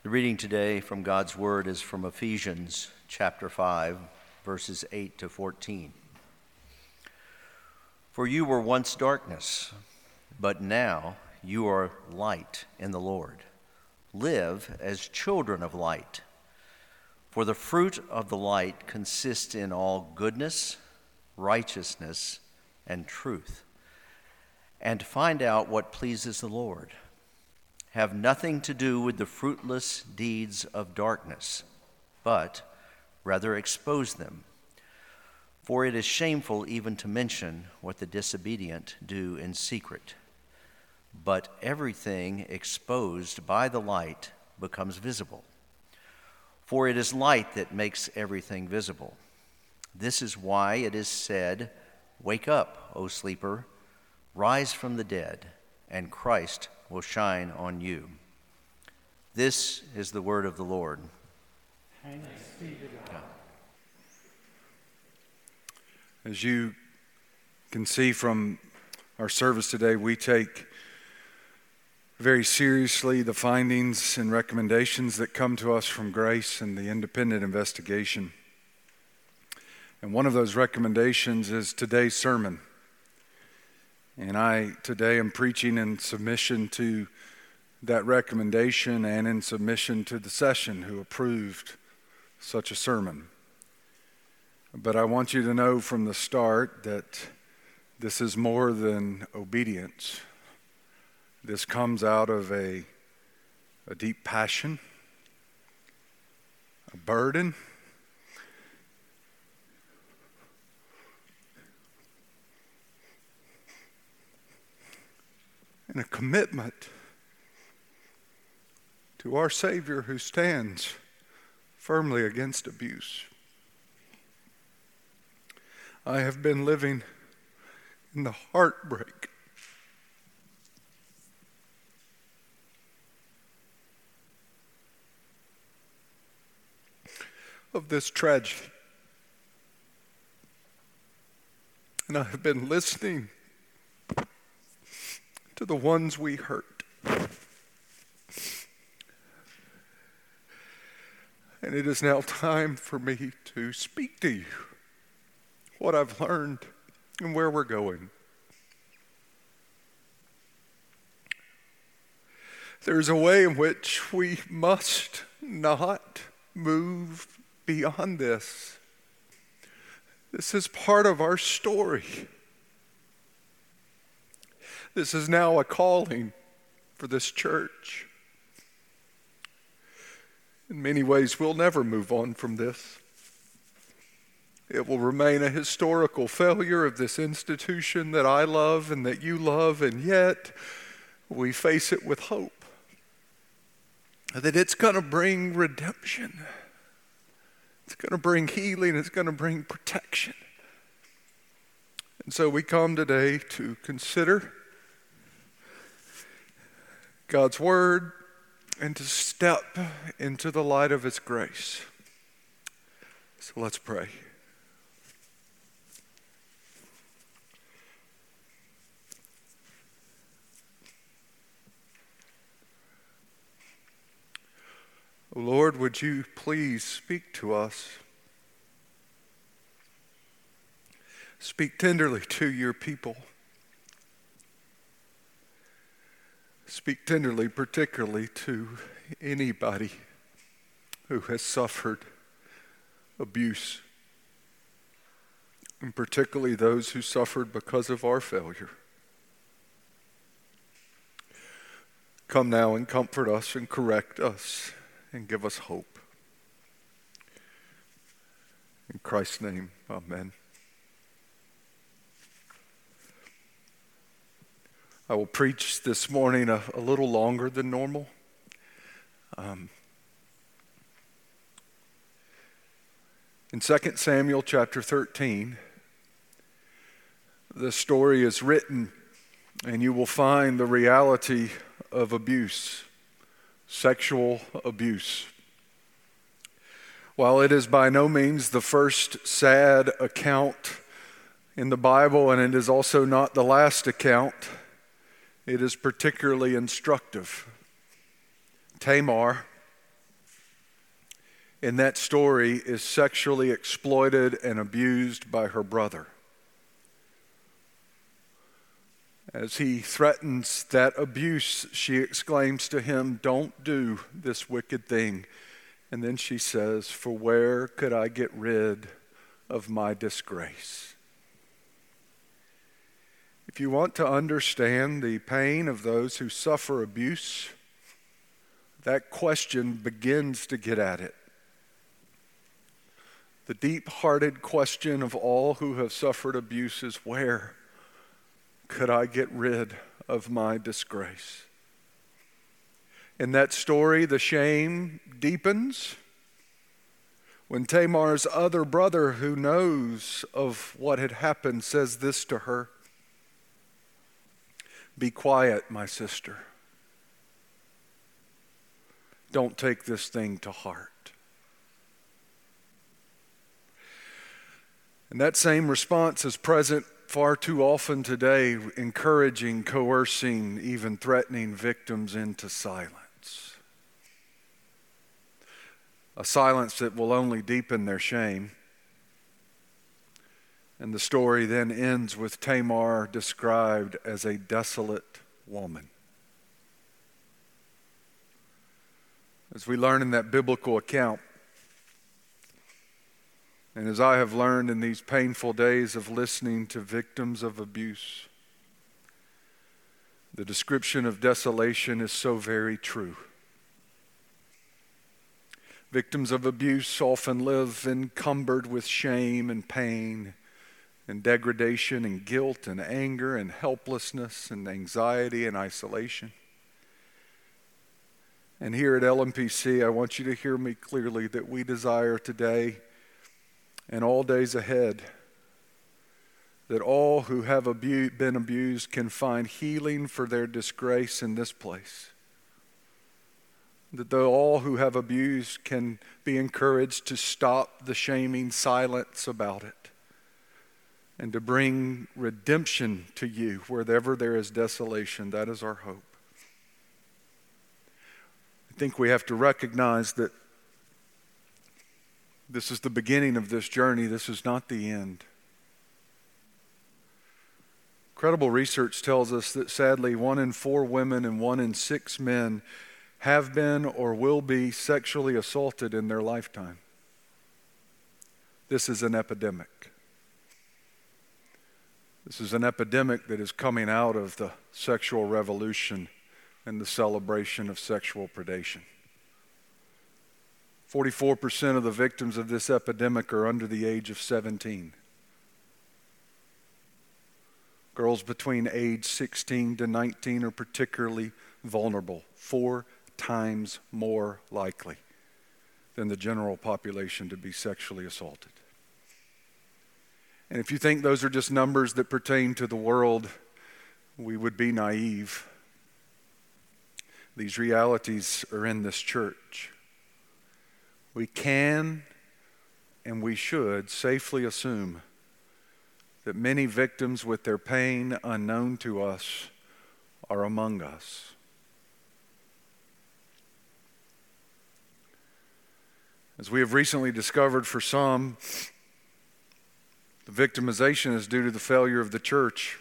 The reading today from God's Word is from Ephesians chapter 5, verses 8 to 14. For you were once darkness, but now you are light in the Lord. Live as children of light. For the fruit of the light consists in all goodness, righteousness, and truth. And find out what pleases the Lord. Have nothing to do with the fruitless deeds of darkness, but rather expose them. For it is shameful even to mention what the disobedient do in secret. But everything exposed by the light becomes visible. For it is light that makes everything visible. This is why it is said, "Wake up, O sleeper, rise from the dead, and Christ will shine on you." This is the word of the Lord. Thanks be to God. As you can see from our service today, we take very seriously the findings and recommendations that come to us from Grace and the independent investigation. And one of those recommendations is today's sermon. And I today am preaching in submission to that recommendation and in submission to the session who approved such a sermon. But I want you to know from the start that this is more than obedience. This comes out of a deep passion, a burden, and a commitment to our Savior who stands firmly against abuse. I have been living in the heartbreak of this tragedy. And I have been listening to the ones we hurt. And it is now time for me to speak to you what I've learned and where we're going. There's a way in which we must not move beyond this. This is part of our story. This is now a calling for this church. In many ways, we'll never move on from this. It will remain a historical failure of this institution that I love and that you love, and yet we face it with hope that it's going to bring redemption. It's going to bring healing. It's going to bring protection. And so we come today to consider God's Word and to step into the light of His grace. So let's pray. Oh Lord, would you please speak to us? Speak tenderly to your people. Speak tenderly, particularly to anybody who has suffered abuse, and particularly those who suffered because of our failure. Come now and comfort us and correct us and give us hope. In Christ's name, amen. I will preach this morning a little longer than normal. In 2 Samuel chapter 13, the story is written, and you will find the reality of abuse, sexual abuse. While it is by no means the first sad account in the Bible, and it is also not the last account, it is particularly instructive. Tamar in that story is sexually exploited and abused by her brother. As he threatens that abuse, she exclaims to him, "Don't do this wicked thing." And then she says, "For where could I get rid of my disgrace?" If you want to understand the pain of those who suffer abuse, that question begins to get at it. The deep-hearted question of all who have suffered abuse is, where could I get rid of my disgrace? In that story, the shame deepens when Tamar's other brother, who knows of what had happened, says this to her, "Be quiet, my sister. Don't take this thing to heart." And that same response is present far too often today, encouraging, coercing, even threatening victims into silence. A silence that will only deepen their shame. And the story then ends with Tamar described as a desolate woman. As we learn in that biblical account, and as I have learned in these painful days of listening to victims of abuse, the description of desolation is so very true. Victims of abuse often live encumbered with shame and pain and degradation and guilt and anger and helplessness and anxiety and isolation. And here at LMPC, I want you to hear me clearly that we desire today and all days ahead that all who have been abused can find healing for their disgrace in this place. That all who have abused can be encouraged to stop the shaming silence about it and to bring redemption to you wherever there is desolation. That is our hope. I think we have to recognize that this is the beginning of this journey. This is not the end. Credible research tells us that sadly 1 in 4 women and 1 in 6 men have been or will be sexually assaulted in their lifetime. This is an epidemic. This is an epidemic that is coming out of the sexual revolution and the celebration of sexual predation. 44% of the victims of this epidemic are under the age of 17. Girls between age 16 to 19 are particularly vulnerable, 4 times more likely than the general population to be sexually assaulted. And if you think those are just numbers that pertain to the world, we would be naive. These realities are in this church. We can and we should safely assume that many victims with their pain unknown to us are among us. As we have recently discovered, for some, the victimization is due to the failure of the church.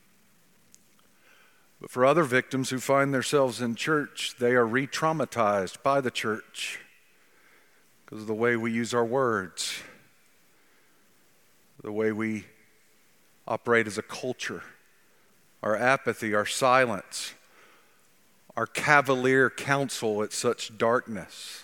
But for other victims who find themselves in church, they are re-traumatized by the church because of the way we use our words, the way we operate as a culture, our apathy, our silence, our cavalier counsel at such darkness.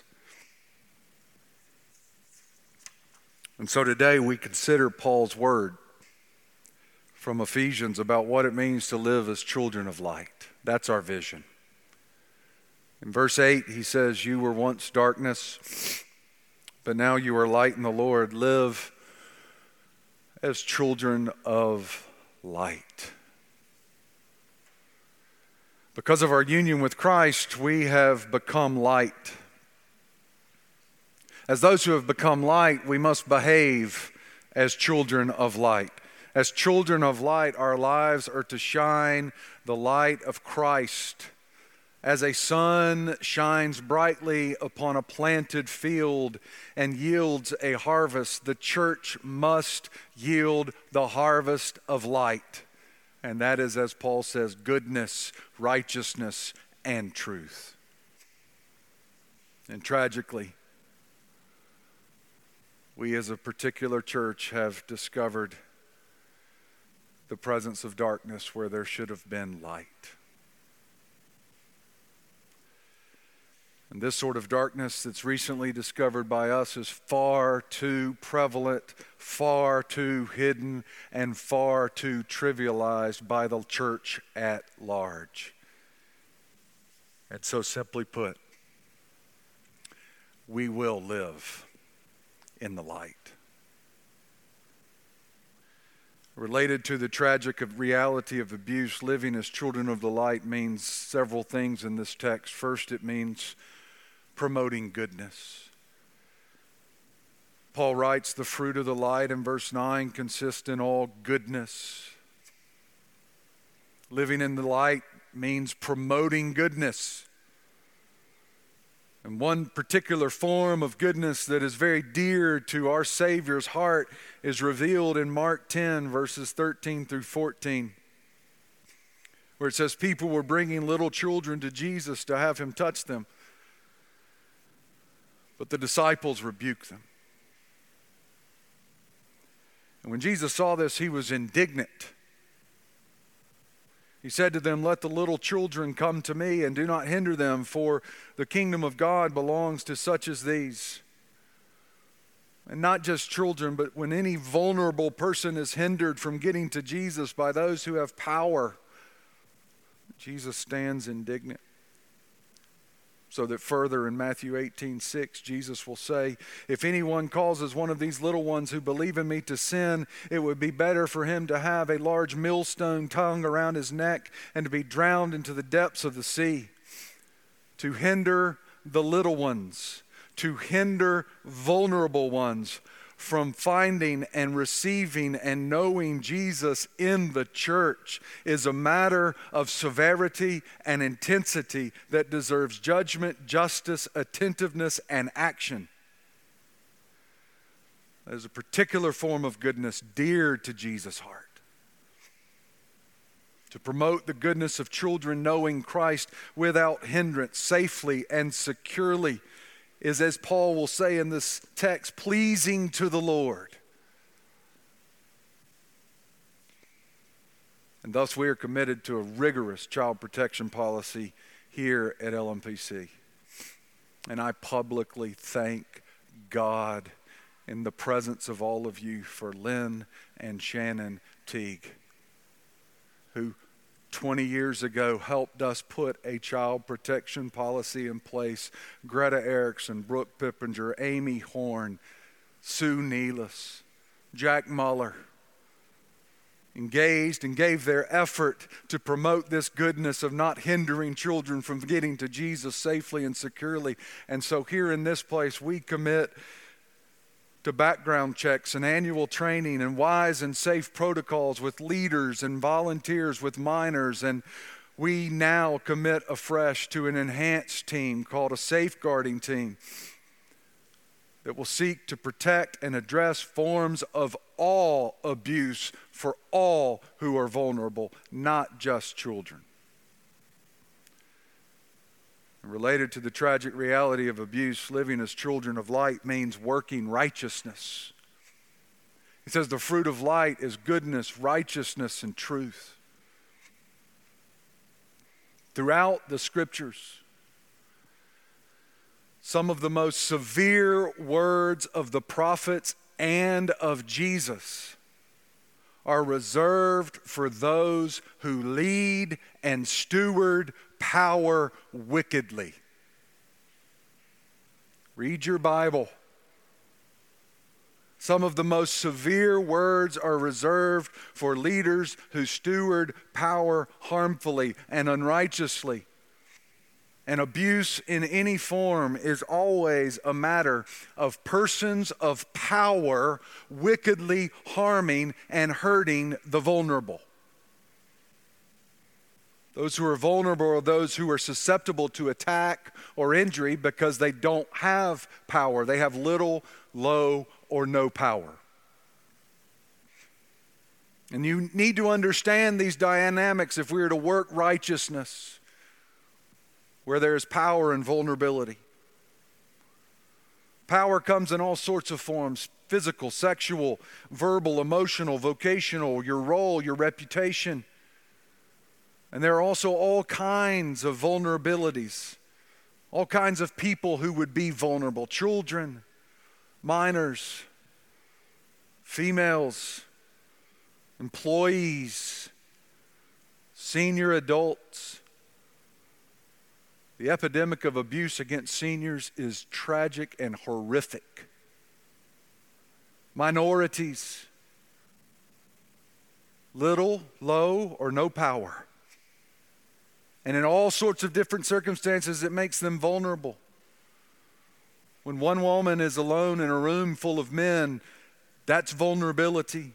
And so today we consider Paul's word from Ephesians about what it means to live as children of light. That's our vision. In verse 8, he says, "You were once darkness, but now you are light in the Lord. Live as children of light." Because of our union with Christ, we have become light. As those who have become light, we must behave as children of light. As children of light, our lives are to shine the light of Christ As a sun shines brightly upon a planted field and yields a harvest, the church must yield the harvest of light. And that is, as Paul says, goodness, righteousness, and truth. And tragically, we as a particular church have discovered the presence of darkness where there should have been light. And this sort of darkness that's recently discovered by us is far too prevalent, far too hidden, and far too trivialized by the church at large. And so simply put, we will live in the light. Related to the tragic reality of abuse, living as children of the light means several things in this text. First, it means promoting goodness. Paul writes, the fruit of the light in verse 9 consists in all goodness. Living in the light means promoting goodness. And one particular form of goodness that is very dear to our Savior's heart is revealed in Mark 10, verses 13 through 14, where it says people were bringing little children to Jesus to have him touch them. But the disciples rebuked them. And when Jesus saw this, he was indignant. He said to them, let the little children come to me, and do not hinder them, for the kingdom of God belongs to such as these. And not just children, but when any vulnerable person is hindered from getting to Jesus by those who have power, Jesus stands indignant. So that further in Matthew 18:6, Jesus will say, if anyone causes one of these little ones who believe in me to sin, it would be better for him to have a large millstone tongue around his neck and to be drowned into the depths of the sea. To hinder the little ones, to hinder vulnerable ones from finding and receiving and knowing Jesus in the church is a matter of severity and intensity that deserves judgment, justice, attentiveness, and action. There's a particular form of goodness dear to Jesus' heart. To promote the goodness of children knowing Christ without hindrance, safely and securely, is, as Paul will say in this text, pleasing to the Lord. And thus we are committed to a rigorous child protection policy here at LMPC. And I publicly thank God in the presence of all of you for Lynn and Shannon Teague, who 20 years ago helped us put a child protection policy in place. Greta Erickson, Brooke Pippinger, Amy Horn, Sue Nealis, Jack Muller engaged and gave their effort to promote this goodness of not hindering children from getting to Jesus safely and securely. And so here in this place we commit to background checks and annual training and wise and safe protocols with leaders and volunteers with minors. And we now commit afresh to an enhanced team called a safeguarding team that will seek to protect and address forms of all abuse for all who are vulnerable, not just children. Related to the tragic reality of abuse, living as children of light means working righteousness. It says the fruit of light is goodness, righteousness, and truth. Throughout the scriptures, some of the most severe words of the prophets and of Jesus are reserved for those who lead and steward power wickedly. Read your Bible. Some of the most severe words are reserved for leaders who steward power harmfully and unrighteously. And abuse in any form is always a matter of persons of power wickedly harming and hurting the vulnerable. Those who are vulnerable are those who are susceptible to attack or injury because they don't have power. They have little, low, or no power. And you need to understand these dynamics if we are to work righteousness, where there is power and vulnerability. Power comes in all sorts of forms: physical, sexual, verbal, emotional, vocational, your role, your reputation. And there are also all kinds of vulnerabilities, all kinds of people who would be vulnerable: children, minors, females, employees, senior adults. The epidemic of abuse against seniors is tragic and horrific. Minorities, little, low, or no power. And in all sorts of different circumstances, it makes them vulnerable. When one woman is alone in a room full of men, that's vulnerability.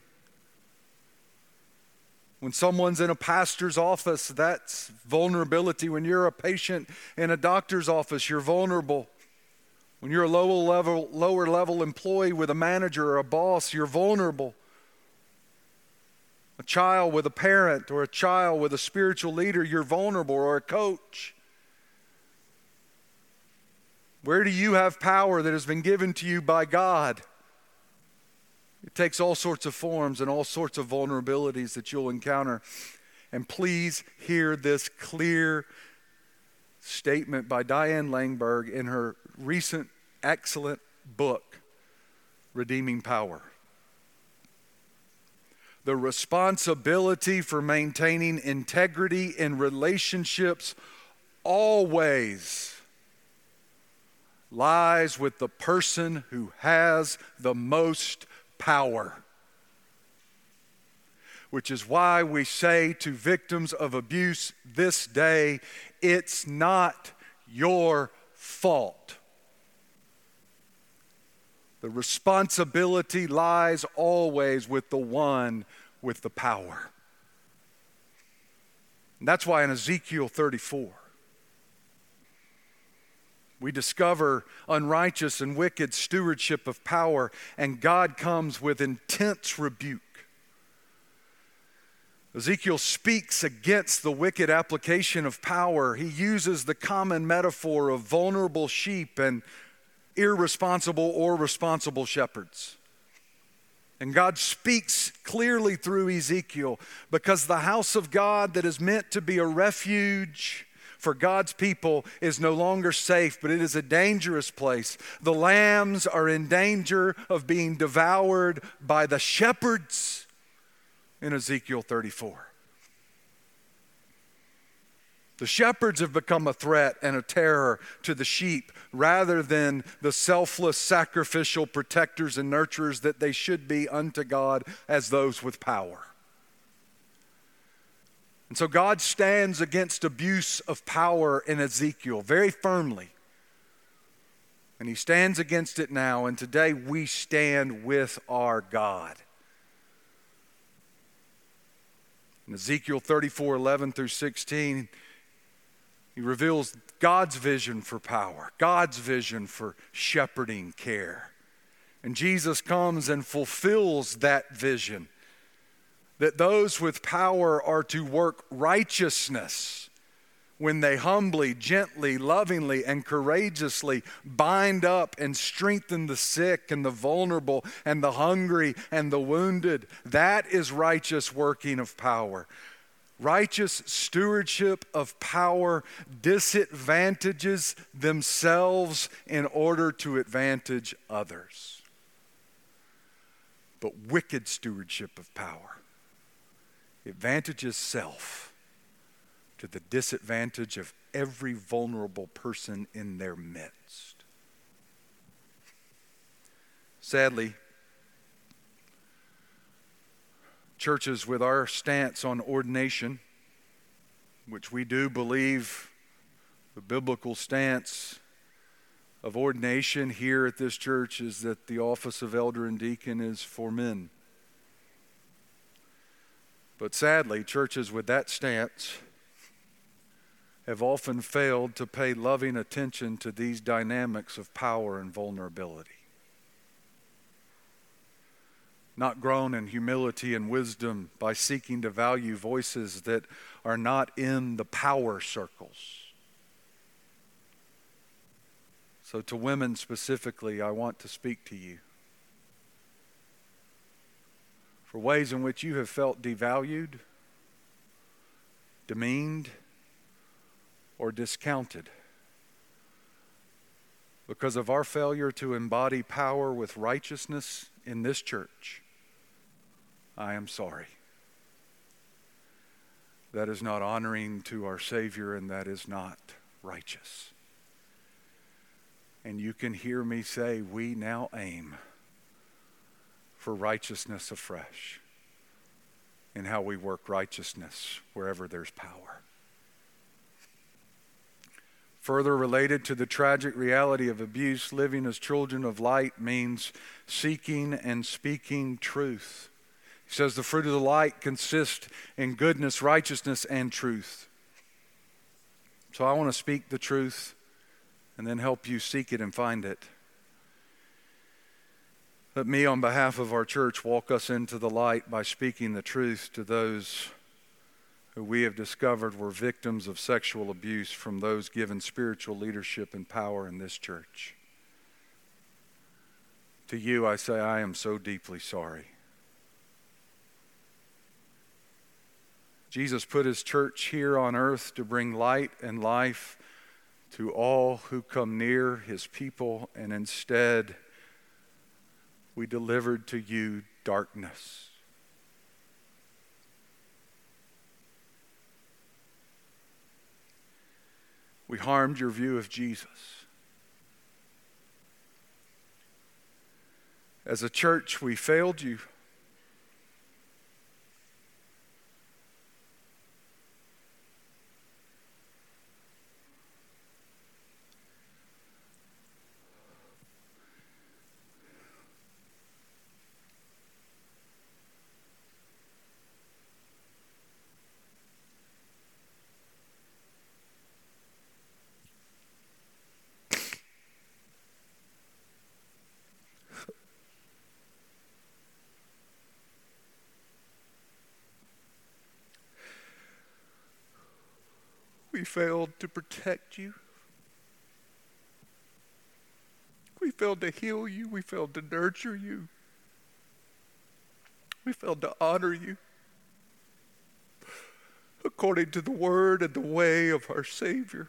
When someone's in a pastor's office, that's vulnerability. When you're a patient in a doctor's office, you're vulnerable. When you're a lower level employee with a manager or a boss, you're vulnerable. A child with a parent or a child with a spiritual leader, you're vulnerable, or a coach. Where do you have power that has been given to you by God? It takes all sorts of forms and all sorts of vulnerabilities that you'll encounter. And please hear this clear statement by Diane Langberg in her recent excellent book, Redeeming Power. The responsibility for maintaining integrity in relationships always lies with the person who has the most power. Which is why we say to victims of abuse this day, it's not your fault. The responsibility lies always with the one with the power. And that's why in Ezekiel 34, we discover unrighteous and wicked stewardship of power, and God comes with intense rebuke. Ezekiel speaks against the wicked application of power. He uses the common metaphor of vulnerable sheep and irresponsible or responsible shepherds. And God speaks clearly through Ezekiel, because the house of God that is meant to be a refuge for God's people is no longer safe, but it is a dangerous place. The lambs are in danger of being devoured by the shepherds in Ezekiel 34. The shepherds have become a threat and a terror to the sheep rather than the selfless, sacrificial protectors and nurturers that they should be unto God as those with power. And so God stands against abuse of power in Ezekiel very firmly. And he stands against it now, and today we stand with our God. In Ezekiel 34:11 through 16, he reveals God's vision for power, God's vision for shepherding care. And Jesus comes and fulfills that vision, that those with power are to work righteousness when they humbly, gently, lovingly, and courageously bind up and strengthen the sick and the vulnerable and the hungry and the wounded. That is righteous working of power. Righteous stewardship of power disadvantages themselves in order to advantage others. But wicked stewardship of power advantages self to the disadvantage of every vulnerable person in their midst. Sadly, churches with our stance on ordination, which we do believe the biblical stance of ordination here at this church is that the office of elder and deacon is for men. But sadly, churches with that stance have often failed to pay loving attention to these dynamics of power and vulnerability. Not grown in humility and wisdom by seeking to value voices that are not in the power circles. So to women specifically, I want to speak to you for ways in which you have felt devalued, demeaned, or discounted because of our failure to embody power with righteousness in this church. I am sorry. That is not honoring to our Savior, and that is not righteous. And you can hear me say, we now aim for righteousness afresh in how we work righteousness wherever there's power. Further related to the tragic reality of abuse, living as children of light means seeking and speaking truth. He says the fruit of the light consists in goodness, righteousness, and truth. So I want to speak the truth and then help you seek it and find it. Let me, on behalf of our church, walk us into the light by speaking the truth to those who we have discovered were victims of sexual abuse from those given spiritual leadership and power in this church. To you, I say, I am so deeply sorry. Jesus put his church here on earth to bring light and life to all who come near his people, and instead we delivered to you darkness. We harmed your view of Jesus. As a church, we failed you. We failed to protect you. We failed to heal you. We failed to nurture you. We failed to honor you according to the word and the way of our Savior.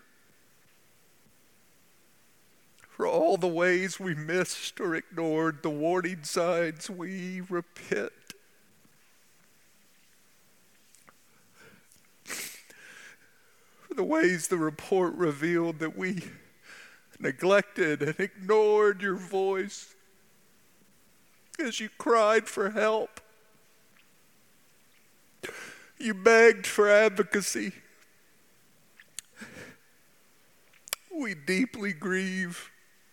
For all the ways we missed or ignored the warning signs, we repent. The ways the report revealed that we neglected and ignored your voice as you cried for help. You begged for advocacy. We deeply grieve.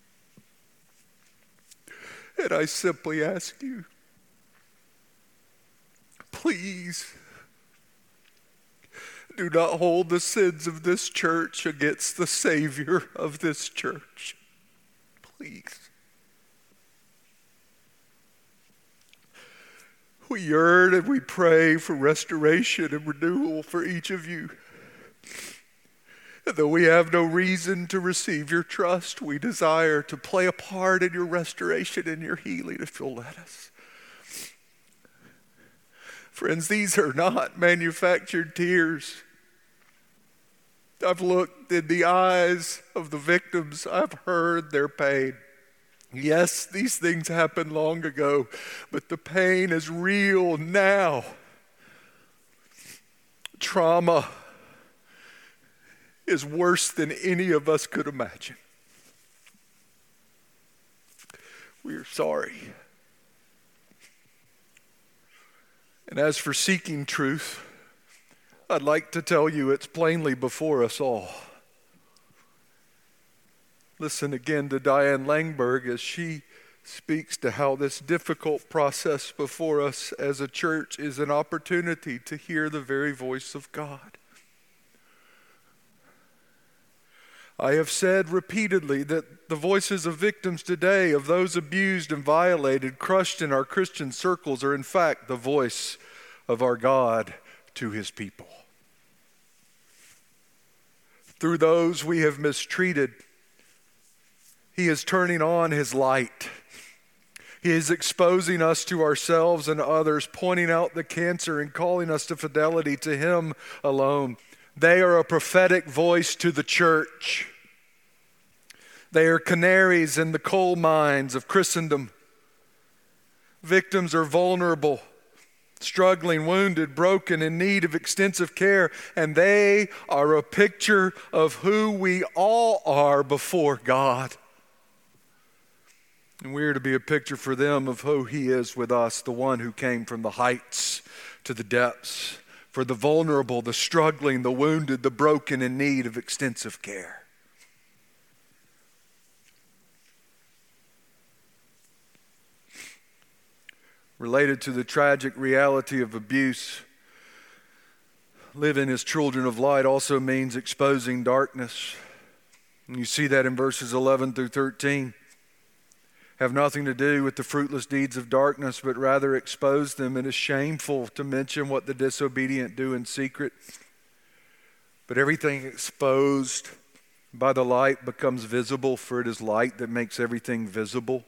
And I simply ask you, please, do not hold the sins of this church against the Savior of this church. Please. We yearn and we pray for restoration and renewal for each of you. And though we have no reason to receive your trust, we desire to play a part in your restoration and your healing if you'll let us. Friends, these are not manufactured tears. I've looked in the eyes of the victims. I've heard their pain. Yes, these things happened long ago, but the pain is real now. Trauma is worse than any of us could imagine. We are sorry. And as for seeking truth, I'd like to tell you it's plainly before us all. Listen again to Diane Langberg as she speaks to how this difficult process before us as a church is an opportunity to hear the very voice of God. I have said repeatedly that the voices of victims today, of those abused and violated, crushed in our Christian circles, are in fact the voice of our God to his people. Through those we have mistreated, he is turning on his light. He is exposing us to ourselves and others, pointing out the cancer and calling us to fidelity to him alone. They are a prophetic voice to the church. They are canaries in the coal mines of Christendom. Victims are vulnerable, struggling, wounded, broken, in need of extensive care, and they are a picture of who we all are before God. And we are to be a picture for them of who he is with us, the one who came from the heights to the depths, for the vulnerable, the struggling, the wounded, the broken, in need of extensive care. Related to the tragic reality of abuse, living as children of light also means exposing darkness. And you see that in verses 11 through 13. Have nothing to do with the fruitless deeds of darkness, but rather expose them. It is shameful to mention what the disobedient do in secret. But everything exposed by the light becomes visible, for it is light that makes everything visible.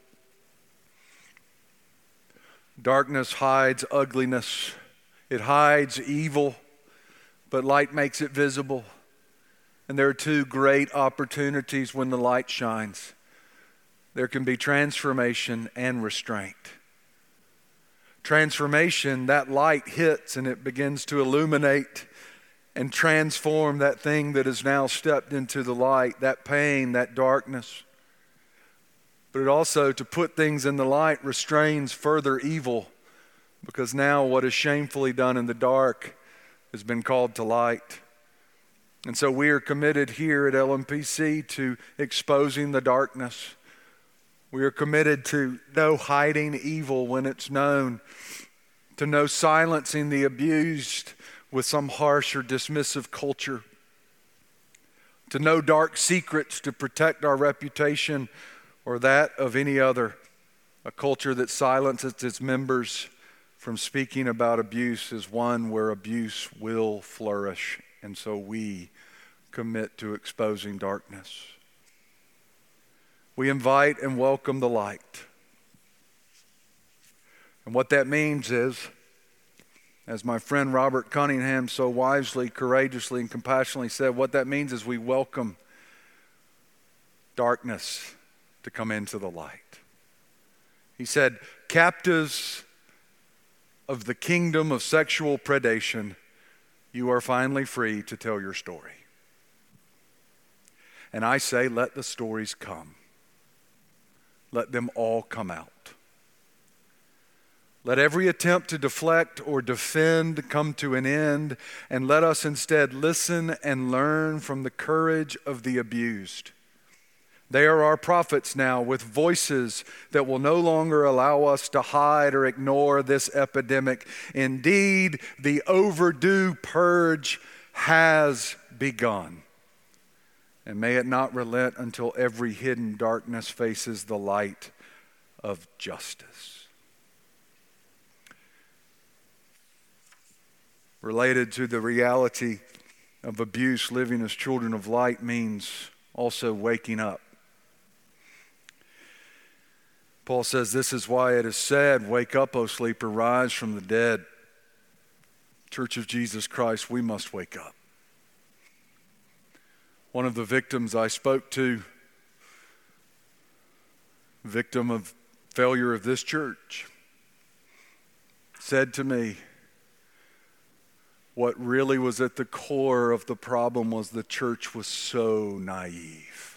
Darkness hides ugliness. It hides evil, but light makes it visible. And there are two great opportunities when the light shines. There can be transformation and restraint. Transformation, that light hits and it begins to illuminate and transform that thing that has now stepped into the light, that pain, that darkness. But it also, to put things in the light, restrains further evil, because now what is shamefully done in the dark has been called to light. And so we are committed here at LMPC to exposing the darkness. We are committed to no hiding evil when it's known, to no silencing the abused with some harsh or dismissive culture, to no dark secrets to protect our reputation or that of any other. A culture that silences its members from speaking about abuse is one where abuse will flourish, and so we commit to exposing darkness. We invite and welcome the light. And what that means is, as my friend Robert Cunningham so wisely, courageously, and compassionately said, what that means is we welcome darkness to come into the light. He said, captives of the kingdom of sexual predation, you are finally free to tell your story. And I say, let the stories come. Let them all come out. Let every attempt to deflect or defend come to an end, and let us instead listen and learn from the courage of the abused. They are our prophets now, with voices that will no longer allow us to hide or ignore this epidemic. Indeed, the overdue purge has begun. And may it not relent until every hidden darkness faces the light of justice. Related to the reality of abuse, living as children of light means also waking up. Paul says, this is why it is said, wake up, O sleeper, rise from the dead. Church of Jesus Christ, we must wake up. One of the victims I spoke to, victim of failure of this church, said to me, what really was at the core of the problem was the church was so naive.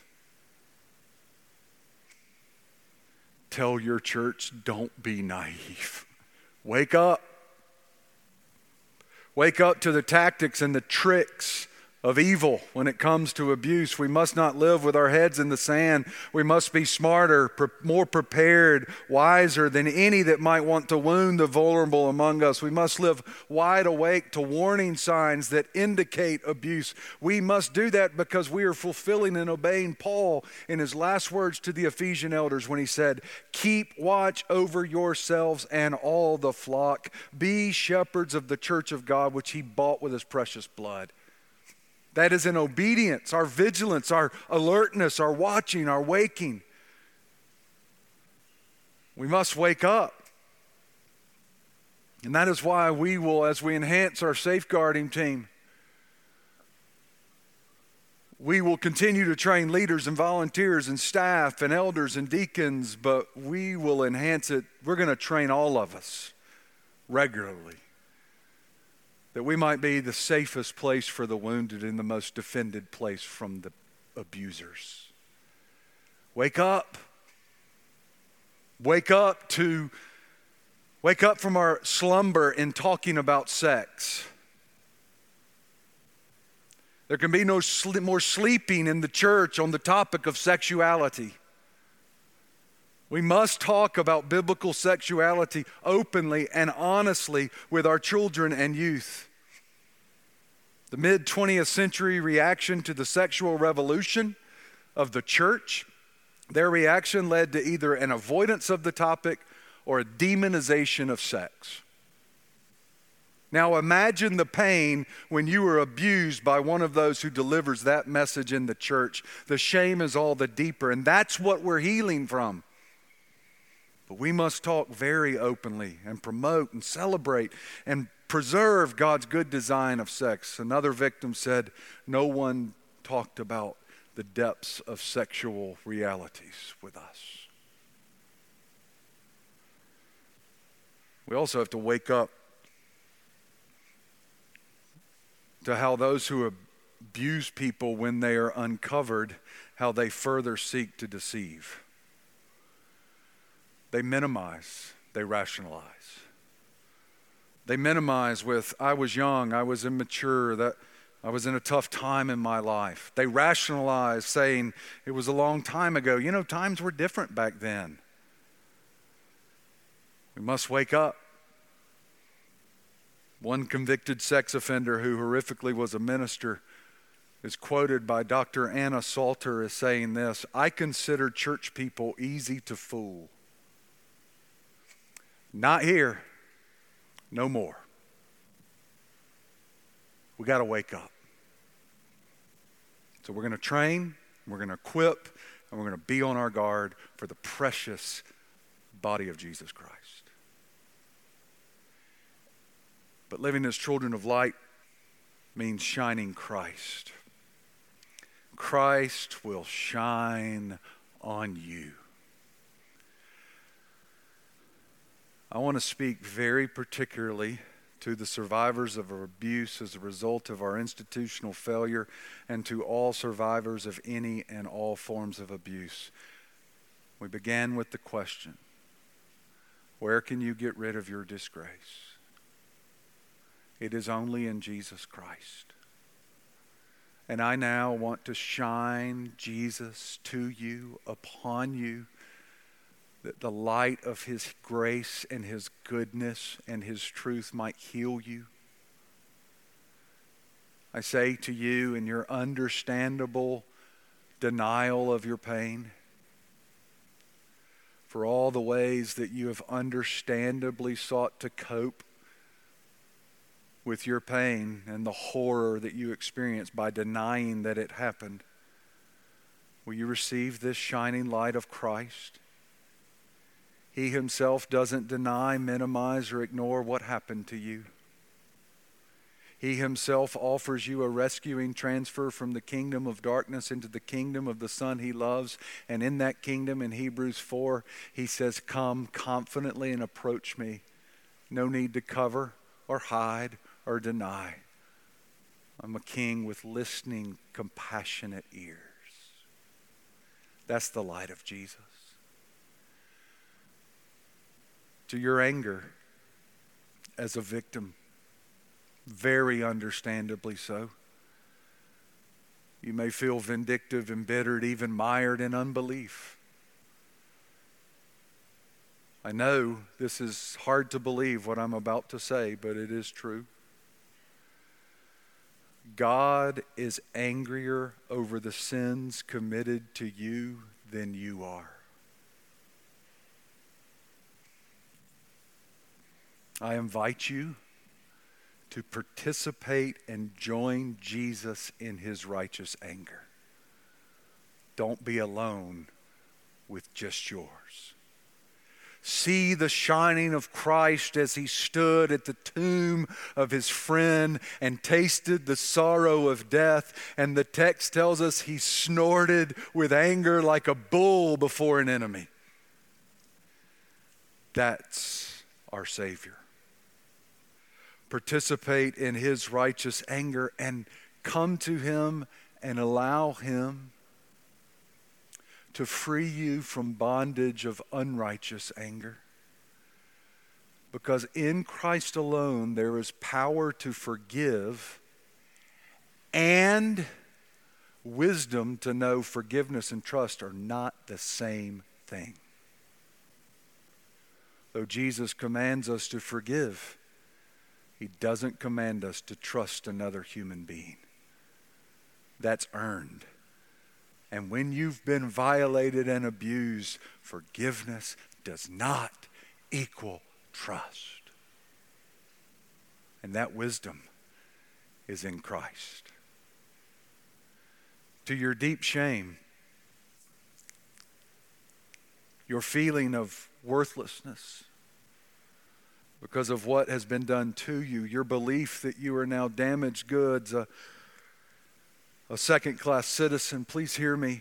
Tell your church, don't be naive. Wake up. Wake up to the tactics and the tricks of evil when it comes to abuse. We must not live with our heads in the sand. We must be smarter, more prepared, wiser than any that might want to wound the vulnerable among us. We must live wide awake to warning signs that indicate abuse. We must do that because we are fulfilling and obeying Paul in his last words to the Ephesian elders when he said, "Keep watch over yourselves and all the flock. Be shepherds of the church of God, which he bought with his precious blood." That is in obedience, our vigilance, our alertness, our watching, our waking. We must wake up. And that is why we will, as we enhance our safeguarding team, we will continue to train leaders and volunteers and staff and elders and deacons, but we will enhance it. We're going to train all of us regularly, that we might be the safest place for the wounded and the most defended place from the abusers. Wake up. Wake up from our slumber in talking about sex. There can be no more sleeping in the church on the topic of sexuality. We must talk about biblical sexuality openly and honestly with our children and youth. The mid-20th century reaction to the sexual revolution of the church, their reaction led to either an avoidance of the topic or a demonization of sex. Now imagine the pain when you are abused by one of those who delivers that message in the church. The shame is all the deeper, and that's what we're healing from. But we must talk very openly and promote and celebrate and preserve God's good design of sex. Another victim said, "No one talked about the depths of sexual realities with us." We also have to wake up to how those who abuse people when they are uncovered, how they further seek to deceive. They minimize, they rationalize. They minimize with, "I was young, I was immature, that I was in a tough time in my life." They rationalize, saying, "It was a long time ago. You know, times were different back then." We must wake up. One convicted sex offender who horrifically was a minister is quoted by Dr. Anna Salter as saying this, "I consider church people easy to fool. Not here, no more." We got to wake up. So we're going to train, we're going to equip, and we're going to be on our guard for the precious body of Jesus Christ. But living as children of light means shining Christ. Christ will shine on you. I want to speak very particularly to the survivors of abuse as a result of our institutional failure and to all survivors of any and all forms of abuse. We began with the question, where can you get rid of your disgrace? It is only in Jesus Christ. And I now want to shine Jesus to you, upon you, that the light of his grace and his goodness and his truth might heal you. I say to you in your understandable denial of your pain, for all the ways that you have understandably sought to cope with your pain and the horror that you experience by denying that it happened, will you receive this shining light of Christ? He himself doesn't deny, minimize, or ignore what happened to you. He himself offers you a rescuing transfer from the kingdom of darkness into the kingdom of the Son he loves. And in that kingdom, in Hebrews 4, he says, "Come confidently and approach me. No need to cover or hide or deny. I'm a king with listening, compassionate ears." That's the light of Jesus. To your anger as a victim, very understandably so, You may feel vindictive, embittered, even mired in unbelief. I know this is hard to believe what I'm about to say, but it is true. God is angrier over the sins committed to you than you are. I invite you to participate and join Jesus in his righteous anger. Don't be alone with just yours. See the shining of Christ as he stood at the tomb of his friend and tasted the sorrow of death. And the text tells us he snorted with anger like a bull before an enemy. That's our Savior. Participate in his righteous anger and come to him and allow him to free you from bondage of unrighteous anger. Because in Christ alone there is power to forgive and wisdom to know forgiveness and trust are not the same thing. Though Jesus commands us to forgive, he doesn't command us to trust another human being. That's earned. And when you've been violated and abused, forgiveness does not equal trust. And that wisdom is in Christ. To your deep shame, your feeling of worthlessness because of what has been done to you, your belief that you are now damaged goods, a second-class citizen, please hear me.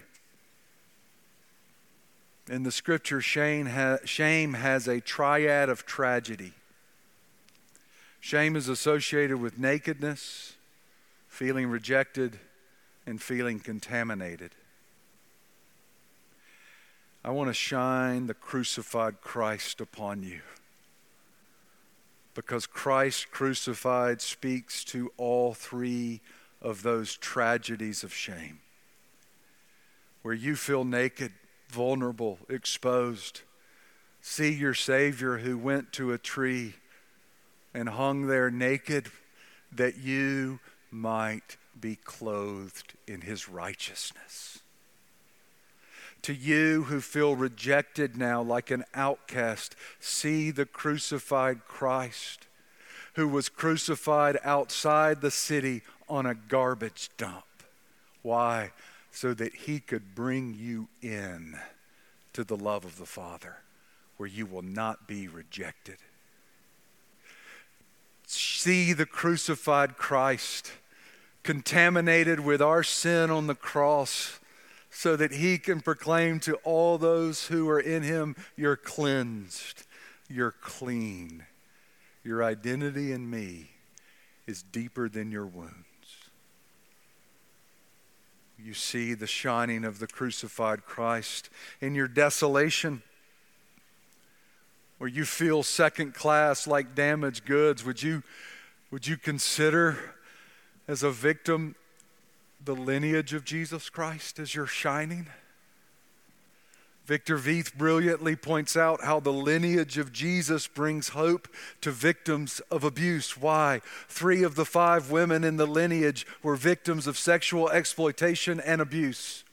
In the scripture, shame has a triad of tragedy. Shame is associated with nakedness, feeling rejected, and feeling contaminated. I want to shine the crucified Christ upon you, because Christ crucified speaks to all three of those tragedies of shame. Where you feel naked, vulnerable, exposed. See your Savior who went to a tree and hung there naked that you might be clothed in his righteousness. To you who feel rejected now like an outcast, see the crucified Christ who was crucified outside the city on a garbage dump. Why? So that he could bring you in to the love of the Father, where you will not be rejected. See the crucified Christ contaminated with our sin on the cross, so that he can proclaim to all those who are in him, you're cleansed, you're clean. Your identity in me is deeper than your wounds. You see the shining of the crucified Christ in your desolation, where you feel second class like damaged goods. Would you consider as a victim the lineage of Jesus Christ as you're shining? Victor Veith brilliantly points out how the lineage of Jesus brings hope to victims of abuse. Why? 3 of the 5 women in the lineage were victims of sexual exploitation and abuse.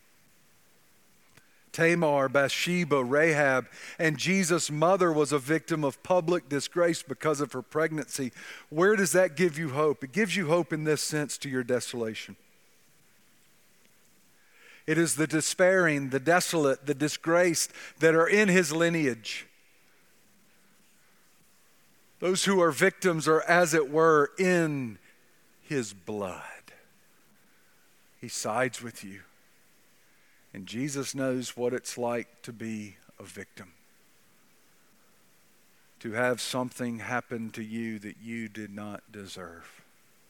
Tamar, Bathsheba, Rahab, and Jesus' mother was a victim of public disgrace because of her pregnancy. Where does that give you hope? It gives you hope in this sense to your desolation. It is the despairing, the desolate, the disgraced that are in his lineage. Those who are victims are, as it were, in his blood. He sides with you. And Jesus knows what it's like to be a victim. To have something happen to you that you did not deserve.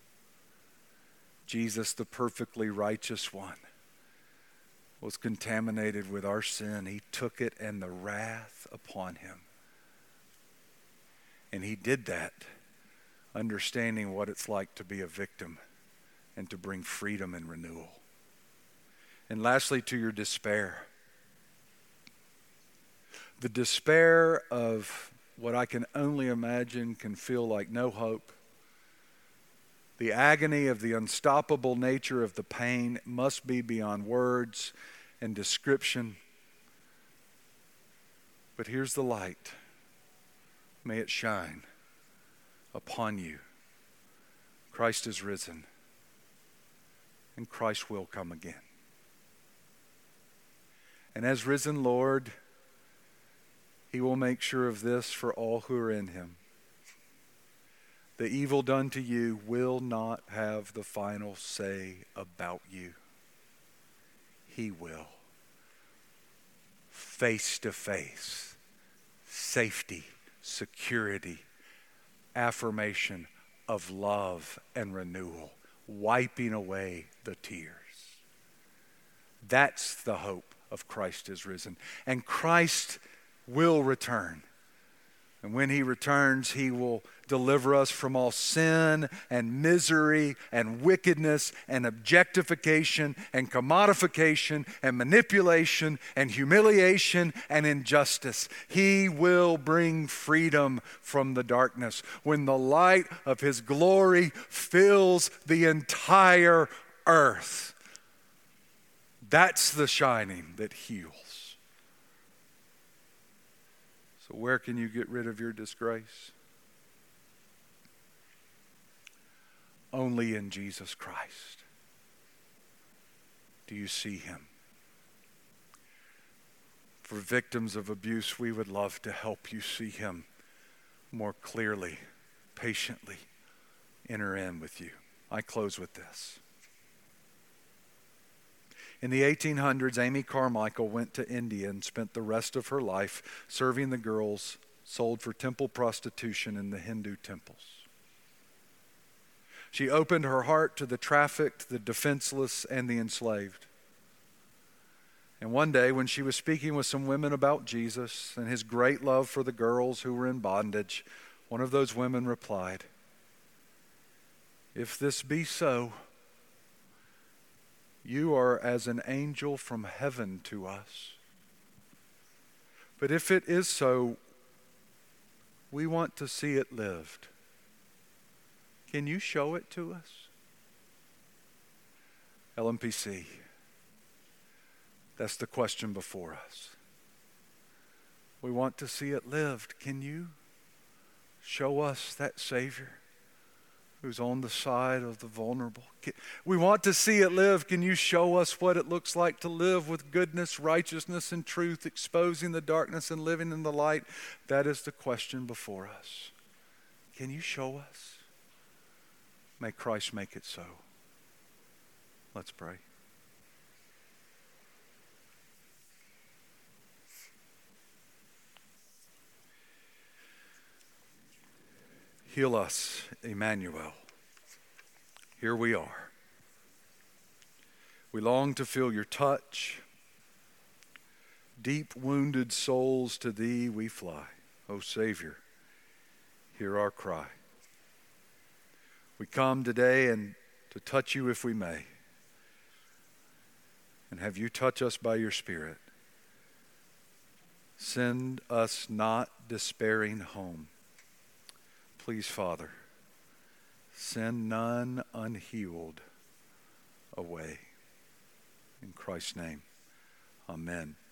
Jesus, the perfectly righteous one, was contaminated with our sin. He took it and the wrath upon him. And he did that understanding what it's like to be a victim and to bring freedom and renewal. And lastly, to your despair. The despair of what I can only imagine can feel like no hope. The agony of the unstoppable nature of the pain must be beyond words and description. But here's the light. May it shine upon you. Christ is risen, and Christ will come again. And as risen Lord, He will make sure of this for all who are in Him. The evil done to you will not have the final say about you. He will. Face to face. Safety, security, affirmation of love and renewal, wiping away the tears. That's the hope of Christ is risen. And Christ will return. And when He returns, He will deliver us from all sin and misery and wickedness and objectification and commodification and manipulation and humiliation and injustice. He will bring freedom from the darkness when the light of His glory fills the entire earth. That's the shining that heals. So where can you get rid of your disgrace? Only in Jesus Christ. Do you see Him? For victims of abuse, we would love to help you see Him more clearly, patiently enter in with you. I close with this. In the 1800s, Amy Carmichael went to India and spent the rest of her life serving the girls sold for temple prostitution in the Hindu temples. She opened her heart to the trafficked, the defenseless, and the enslaved. And one day, when she was speaking with some women about Jesus and His great love for the girls who were in bondage, one of those women replied, "If this be so, you are as an angel from heaven to us. But if it is so, we want to see it lived. Can you show it to us?" LMPC, that's the question before us. We want to see it lived. Can you show us that Savior who's on the side of the vulnerable? We want to see it live. Can you show us what it looks like to live with goodness, righteousness, and truth, exposing the darkness and living in the light? That is the question before us. Can you show us? May Christ make it so. Let's pray. Heal us, Emmanuel. Here we are. We long to feel your touch. Deep wounded souls, to Thee we fly. O Savior, hear our cry. We come today and to touch you if we may, and have you touch us by your Spirit. Send us not despairing home. Please, Father, send none unhealed away. In Christ's name, amen.